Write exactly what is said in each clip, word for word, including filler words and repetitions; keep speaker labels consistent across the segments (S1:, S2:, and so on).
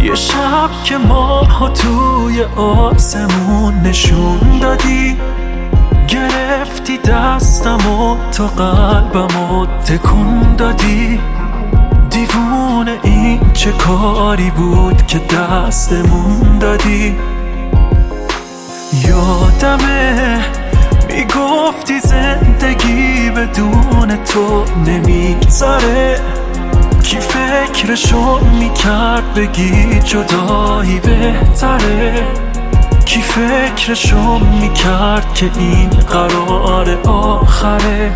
S1: یه شب که ماها توی آسمون نشون دادی، گرفتی دستم و تا قلبم و تکون دادی. دیوونه این چه کاری بود که دستمون دادی. یادمه میگفتی زندگی بدون تو نمیگذره، کی فکرشو میکرد بگی جدایی بهتره، کی فکرشو میکرد که این قرار آخره.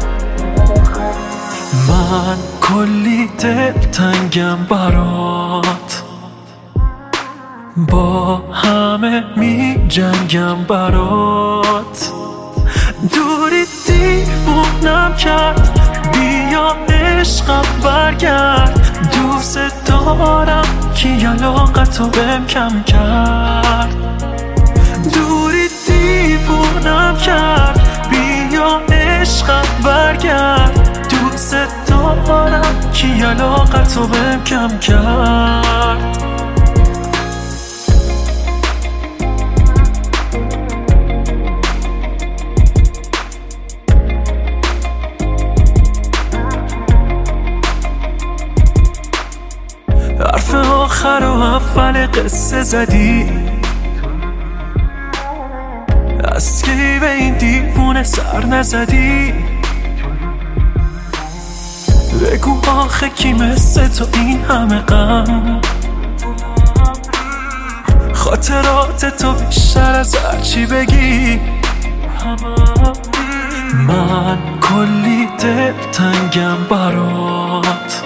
S1: من کلی دلتنگم برات، با همه می جنگم برات. دوری دیوونم کرد، بیا عشقم برگرد. دوست دارم کی علاقتو بهم کم کرد. دوری دیوونم کرد، بیا عشقم برگرد. دوست دارم کی علاقتو بهم کم کرد. حرف آخر و اول قصه زدی، از کی به این دیوونه سر نزدی. بگو آخه کی مثل تو این همه غم، خاطرات تو بیشتر از هرچی بگی. من کلی دلتنگم برات،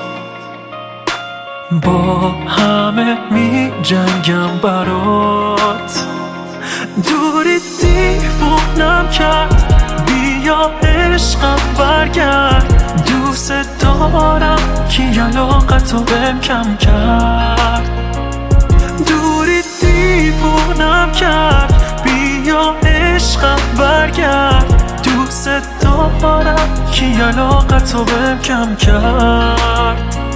S1: با همه می جنگم برات. دوری دیوونم کرد، بیا عشقم برگرد. دوست دارم کی علاقتو بهم کم کرد. دوری دیوونم کرد، بیا عشقم برگرد. دوست دارم کی علاقتو بهم کم کرد.